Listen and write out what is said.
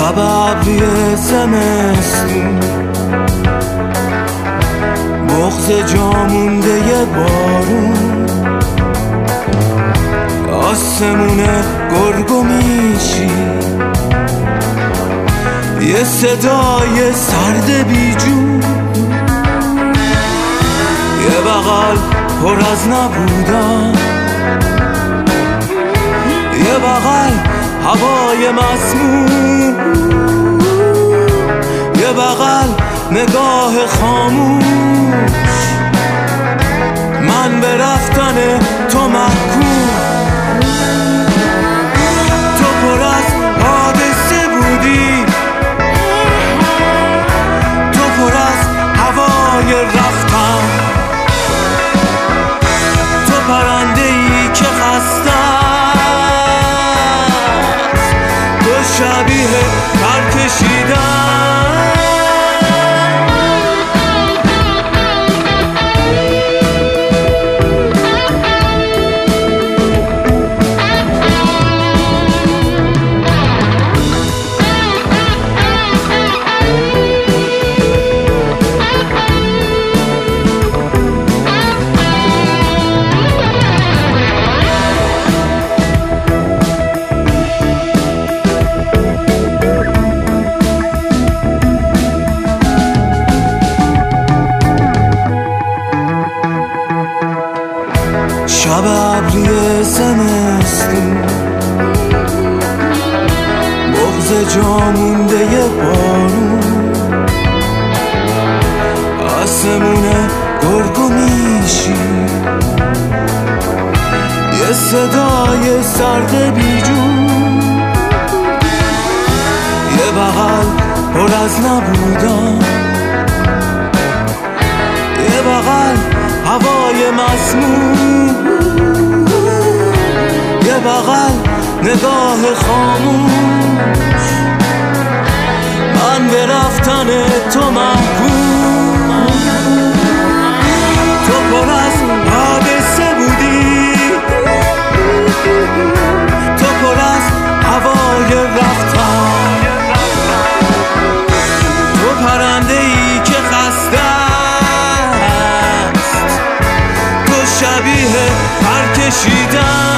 شب ابری زمستون، بغض جامونده ی بارون، آسمون گرگو میشی، یه صدای سرد بیجون، یه بغل پر از نبودن، یه بغل هوای مسموم، یه بغل نگاه خاموش، من به رفتن تو محکوم. تو پر از حادثه بودی، تو پر از هوای رفتن، تو پرنده ای که خسته است، تو شبیه پر کشیدن. شب ابری زمستون، بغض جامونده ی بارون، آسمون گرگو میشی، یه صدای سرد بیجون، یه بغل پر از نبودن، یه بغل هوای مسموم، یه بغل نگاه خاموش، من به رفتن تو محکوم. تو پر از حادثه بودی، تو پر از هوای رفتن، تو پرنده ای که خسته است، تو شبیه پر کشیدن.